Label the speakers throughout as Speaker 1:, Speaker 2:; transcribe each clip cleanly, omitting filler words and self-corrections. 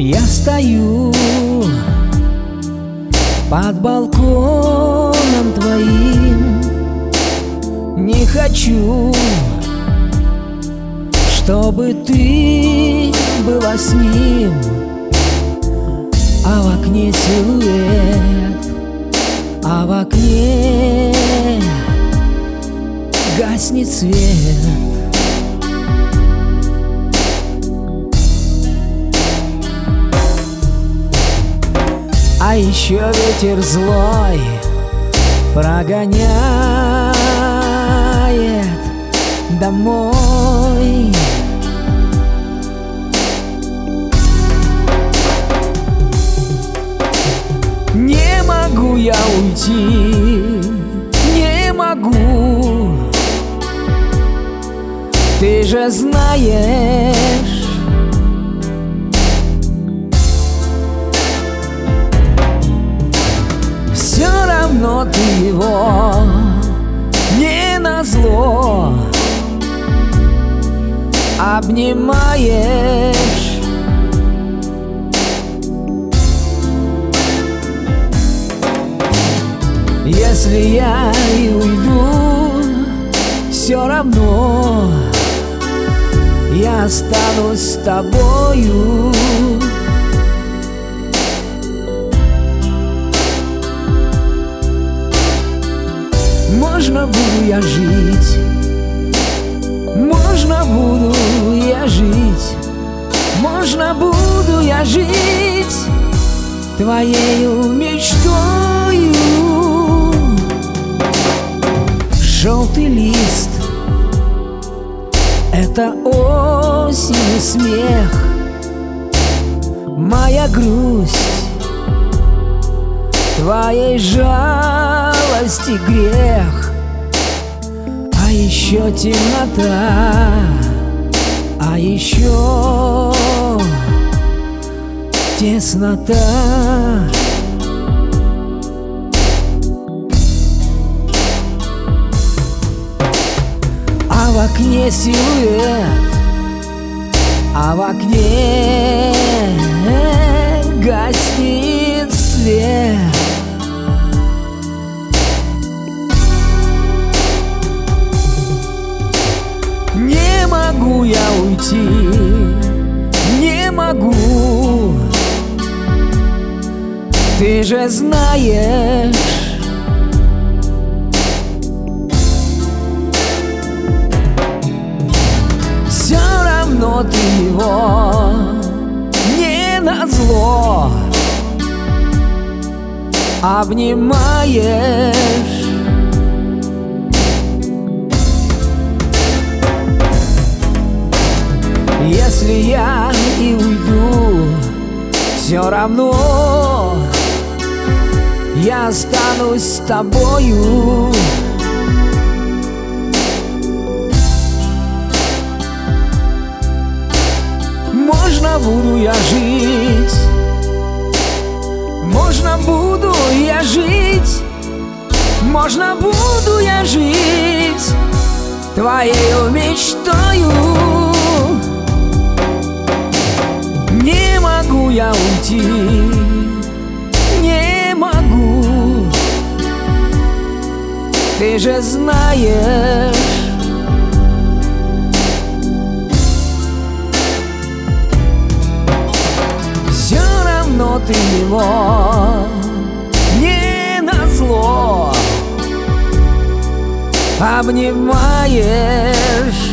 Speaker 1: Я стою под балконом твоим, не хочу, чтобы ты была с ним, а в окне силуэт, а в окне гаснет свет. А еще ветер злой прогоняет домой. Не могу я уйти, не могу. Ты же знаешь, все равно ты его не назло обнимаешь. Если я и уйду, все равно я останусь с тобою. Можно буду я жить, можно буду я жить, можно буду я жить твоею мечтою. Желтый лист — это осень и смех, моя грусть — твоей жалости грех. А еще темнота, а еще теснота. А в окне силуэт, а в окне гаснет свет. Не могу я уйти, не могу. Ты же знаешь, все равно ты его не назло обнимаешь. Если я и уйду, все равно я останусь с тобою. Можно буду я жить, можно буду я жить, можно буду я жить твоею мечтою. Не могу я уйти, не могу. Ты же знаешь, все равно ты его не назло обнимаешь.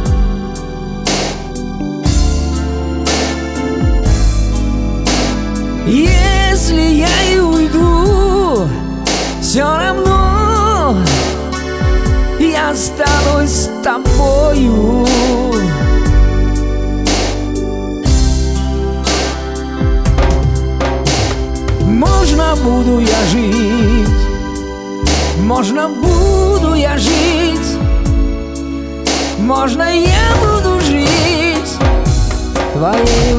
Speaker 1: Если я и уйду, все равно я останусь с тобою. Можно буду я жить, можно буду я жить, можно я буду жить твоей